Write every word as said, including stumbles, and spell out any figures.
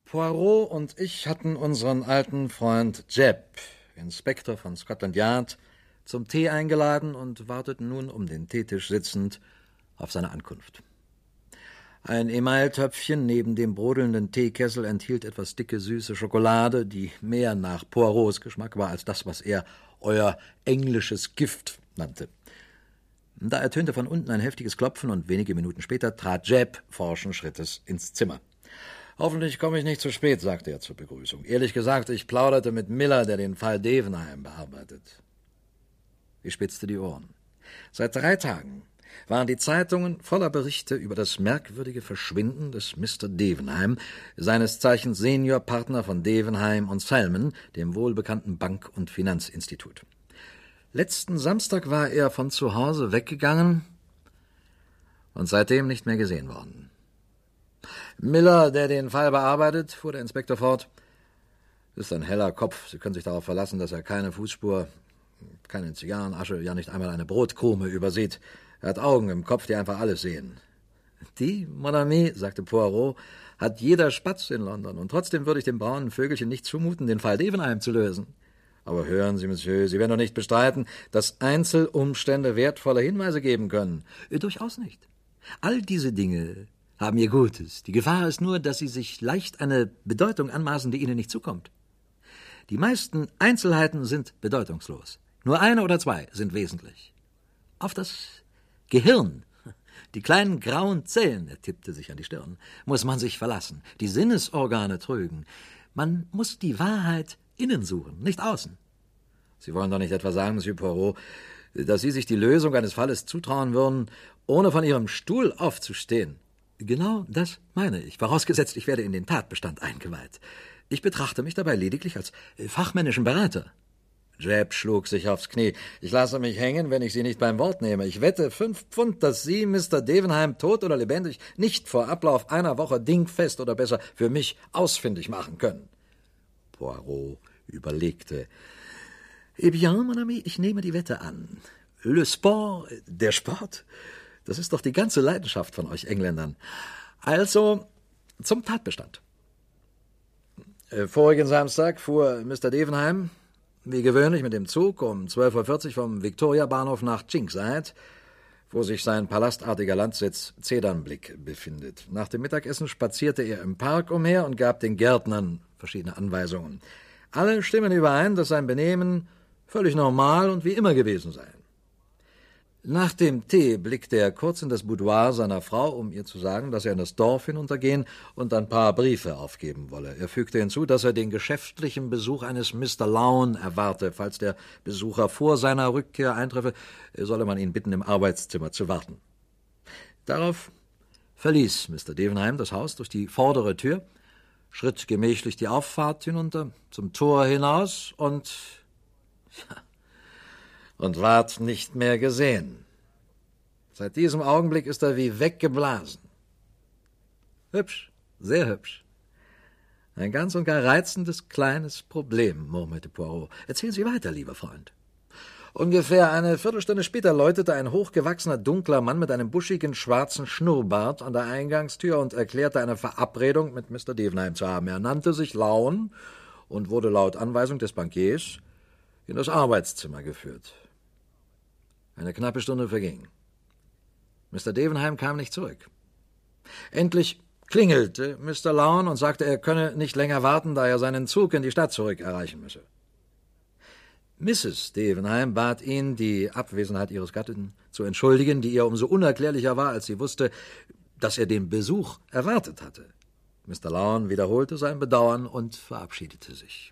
Poirot und ich hatten unseren alten Freund Jebb, Inspektor von Scotland Yard, zum Tee eingeladen und warteten nun um den Teetisch sitzend auf seine Ankunft. Ein Emailtöpfchen neben dem brodelnden Teekessel enthielt etwas dicke, süße Schokolade, die mehr nach Poirots Geschmack war als das, was er euer englisches Gift nannte. Da ertönte von unten ein heftiges Klopfen und wenige Minuten später trat Jebb forschen Schrittes ins Zimmer. »Hoffentlich komme ich nicht zu spät«, sagte er zur Begrüßung. »Ehrlich gesagt, ich plauderte mit Miller, der den Fall Devenheim bearbeitet.« Ich spitzte die Ohren. Seit drei Tagen waren die Zeitungen voller Berichte über das merkwürdige Verschwinden des Mister Devenheim, seines Zeichens Seniorpartner von Devenheim und Salmon, dem wohlbekannten Bank- und Finanzinstitut. Letzten Samstag war er von zu Hause weggegangen und seitdem nicht mehr gesehen worden. Miller, der den Fall bearbeitet, fuhr der Inspektor fort, ist ein heller Kopf. Sie können sich darauf verlassen, dass er keine Fußspur, keine Zigarrenasche, ja nicht einmal eine Brotkrume übersieht. Er hat Augen im Kopf, die einfach alles sehen. Die, mon ami, sagte Poirot, hat jeder Spatz in London, und trotzdem würde ich dem braunen Vögelchen nicht zumuten, den Fall Devenheim zu lösen. Aber hören Sie, Monsieur, Sie werden doch nicht bestreiten, dass Einzelumstände wertvolle Hinweise geben können. Äh, durchaus nicht. All diese Dinge haben ihr Gutes. Die Gefahr ist nur, dass sie sich leicht eine Bedeutung anmaßen, die ihnen nicht zukommt. Die meisten Einzelheiten sind bedeutungslos. Nur eine oder zwei sind wesentlich. Auf das Gehirn, die kleinen grauen Zellen, er tippte sich an die Stirn, muss man sich verlassen. Die Sinnesorgane trügen. Man muss die Wahrheit innen suchen, nicht außen. Sie wollen doch nicht etwa sagen, Monsieur Poirot, dass Sie sich die Lösung eines Falles zutrauen würden, ohne von Ihrem Stuhl aufzustehen. Genau das meine ich, vorausgesetzt, ich werde in den Tatbestand eingeweiht. Ich betrachte mich dabei lediglich als fachmännischen Berater. Jebb schlug sich aufs Knie. Ich lasse mich hängen, wenn ich Sie nicht beim Wort nehme. Ich wette fünf Pfund, dass Sie, Mister Devenheim, tot oder lebendig, nicht vor Ablauf einer Woche dingfest oder besser für mich ausfindig machen können. Poirot überlegte. Eh bien, mon ami, ich nehme die Wette an. Le Sport, der Sport, das ist doch die ganze Leidenschaft von euch Engländern. Also zum Tatbestand. Vorigen Samstag fuhr Mister Devenheim, wie gewöhnlich, mit dem Zug um zwölf Uhr vierzig vom Victoria-Bahnhof nach Chingside, wo sich sein palastartiger Landsitz Zedernblick befindet. Nach dem Mittagessen spazierte er im Park umher und gab den Gärtnern verschiedene Anweisungen. Alle stimmen überein, dass sein Benehmen völlig normal und wie immer gewesen sei. Nach dem Tee blickte er kurz in das Boudoir seiner Frau, um ihr zu sagen, dass er in das Dorf hinuntergehen und ein paar Briefe aufgeben wolle. Er fügte hinzu, dass er den geschäftlichen Besuch eines Mister Lowne erwarte. Falls der Besucher vor seiner Rückkehr eintreffe, solle man ihn bitten, im Arbeitszimmer zu warten. Darauf verließ Mister Devenheim das Haus durch die vordere Tür, schritt gemächlich die Auffahrt hinunter, zum Tor hinaus und... Ja, und ward nicht mehr gesehen. Seit diesem Augenblick ist er wie weggeblasen. Hübsch, sehr hübsch. Ein ganz und gar reizendes kleines Problem, murmelte Poirot. Erzählen Sie weiter, lieber Freund. Ungefähr eine Viertelstunde später läutete ein hochgewachsener, dunkler Mann mit einem buschigen, schwarzen Schnurrbart an der Eingangstür und erklärte eine Verabredung mit Mister Devenheim zu haben. Er nannte sich Lowne und wurde laut Anweisung des Bankiers in das Arbeitszimmer geführt. Eine knappe Stunde verging. Mister Devenheim kam nicht zurück. Endlich klingelte Mister Lowne und sagte, er könne nicht länger warten, da er seinen Zug in die Stadt zurück erreichen müsse. Misses Devenheim bat ihn, die Abwesenheit ihres Gatten zu entschuldigen, die ihr umso unerklärlicher war, als sie wusste, dass er den Besuch erwartet hatte. Mister Lowne wiederholte sein Bedauern und verabschiedete sich.